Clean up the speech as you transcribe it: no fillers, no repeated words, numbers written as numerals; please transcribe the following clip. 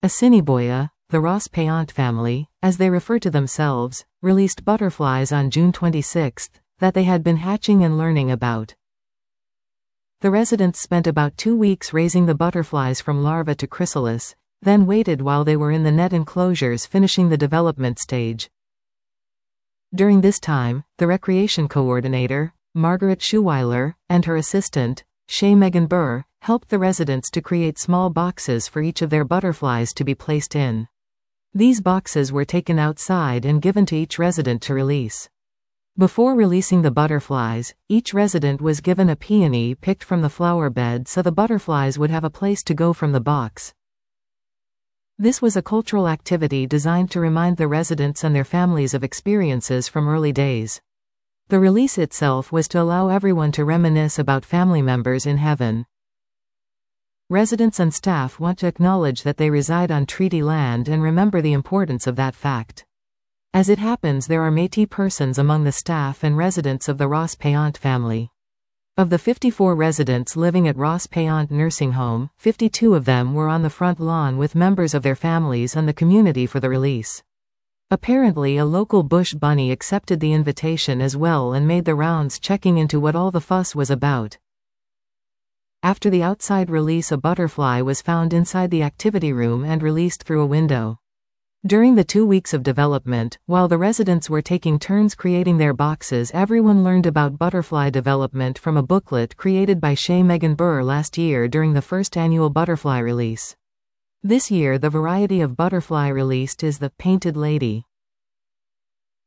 Assiniboia, the Ross Payant family, as they refer to themselves, released butterflies on June 26 that they had been hatching and learning about. The residents spent about 2 weeks raising the butterflies from larva to chrysalis, then waited while they were in the net enclosures finishing the development stage. During this time, the recreation coordinator, Margaret Schuweiler, and her assistant, Shay Megan Burr, helped the residents to create small boxes for each of their butterflies to be placed in. These boxes were taken outside and given to each resident to release. Before releasing the butterflies, each resident was given a peony picked from the flower bed so the butterflies would have a place to go from the box. This was a cultural activity designed to remind the residents and their families of experiences from early days. The release itself was to allow everyone to reminisce about family members in heaven. Residents and staff want to acknowledge that they reside on treaty land and remember the importance of that fact. As it happens, there are Métis persons among the staff and residents of the Ross Payant family. Of the 54 residents living at Ross Payant Nursing Home, 52 of them were on the front lawn with members of their families and the community for the release. Apparently, a local bush bunny accepted the invitation as well and made the rounds checking into what all the fuss was about. After the outside release, a butterfly was found inside the activity room and released through a window. During the 2 weeks of development, while the residents were taking turns creating their boxes, everyone learned about butterfly development from a booklet created by Shay Megan Burr last year during the first annual butterfly release. This year, the variety of butterfly released is the Painted Lady.